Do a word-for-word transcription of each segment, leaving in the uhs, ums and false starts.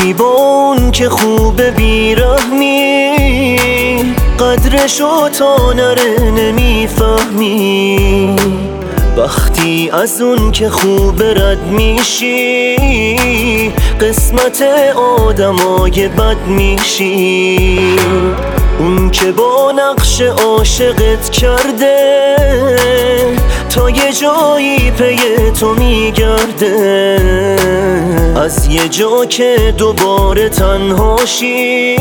وقتی با اون که خوبه بیرحمی، قدرشو تا نره نمیفهمی. وقتی از اون که خوبه رد میشی، قسمت آدمای بد میشی. اون که با نقش عاشقت کرده، تا یه جایی پی تو میگرده. از یه جا که دوباره تنهاشی،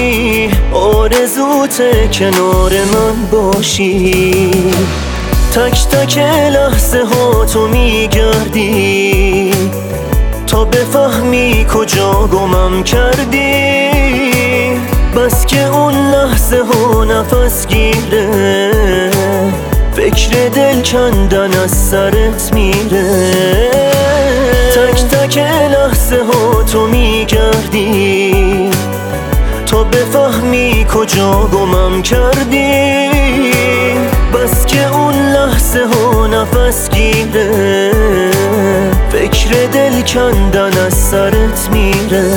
آرزوته کنار من باشی. تک تک لحظه ها تو میگردی، تا بفهمی کجا گمم کردی. بس که اون لحظه ها نفس گیره، فکر دل کندن از سرت میره. تک تک لحظه ها تو میگردی، تا بفهمی کجا گمم کردی. بس که اون لحظه ها نفس گیره، فکر دل کندن از سرت میره.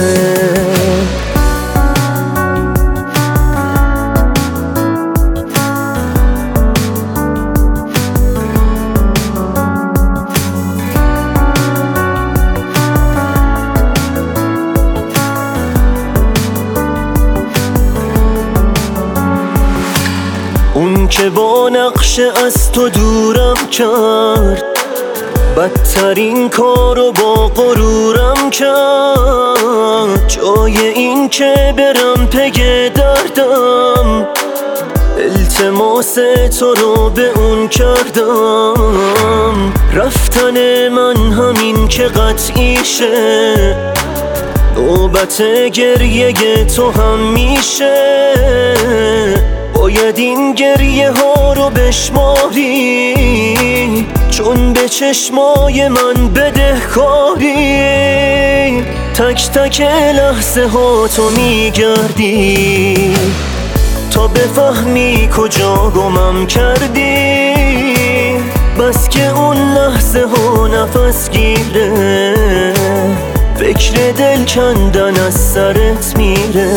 اون که با نقش از تو دورم کرد، بدترین کارو با غرورم کرد. جای این که برم پی دردم، التماس تو رو به اون کردم. رفتن من همین که قطعیشه، نوبت گریه تو هم میشه. باید این گریه ها رو بشماری، چون به چشمای من بدهکاری. تک تک لحظه ها تو میگردی، تا بفهمی کجا گمم کردی. بس که اون لحظه ها نفس گیره، فکر دل کندن از سرت میره.